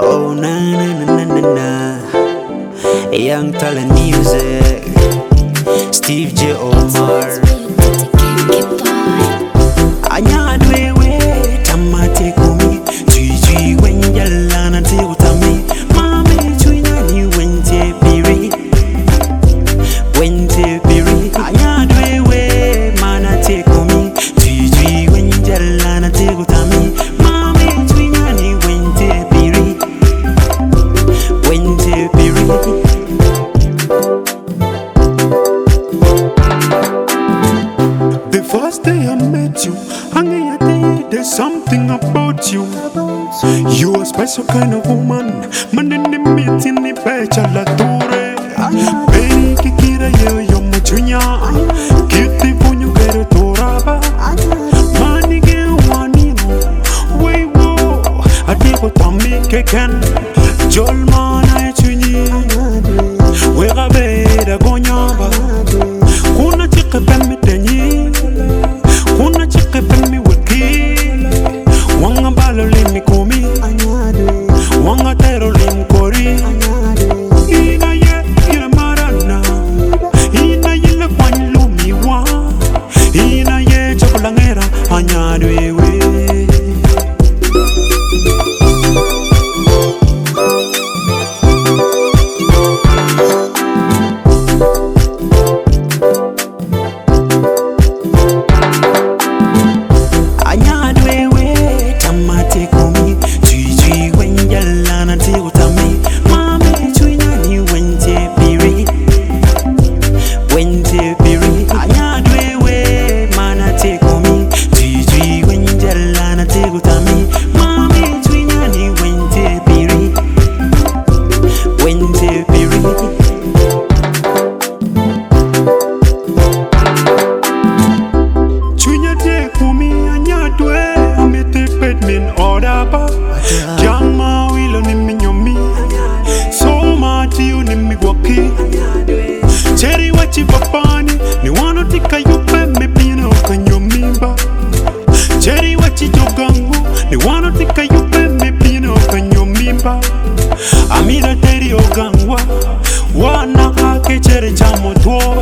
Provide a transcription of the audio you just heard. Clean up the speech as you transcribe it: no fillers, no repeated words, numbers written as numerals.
Oh na na na na na na. Young talent music. Steve J. Omar. Anya dwewe tamate kumi. Tui wenjala na te utami. Mame tuina ni wente piri. Wente piri. Anya dwewe mana te kumi. Tui wenjala na te utami. Mame tuina ni wente piri. Wente piri. The first day I met you, there's something about you. You a special kind of woman. Man in the meeting, the becha la dure. Beni kikira yo muchunya. Kiti punyu kero toraba. Mani ge wani we wo. Adigo tami keken. Jol mana chunyi. We gabe da gonyaba. Kuna chike pemi tenyi. Kuna chike pemi wiki. Wanga balo limi kumi. Wanga tero lim kori. Ina ye ina marana. Ina ye le kwani lumi wa. Ina ye chokolangera anyadwewe. Jama wilo ni minyomi. So mati you ni migwaki. Cherry wachi papani. Ni wano tika yupe me pino kanyomimba. Cherry wachi jogangu. Ni wano tika yupe me pino kanyomimba. Amira teri ogangwa. Wana hake cherry chamo tuo.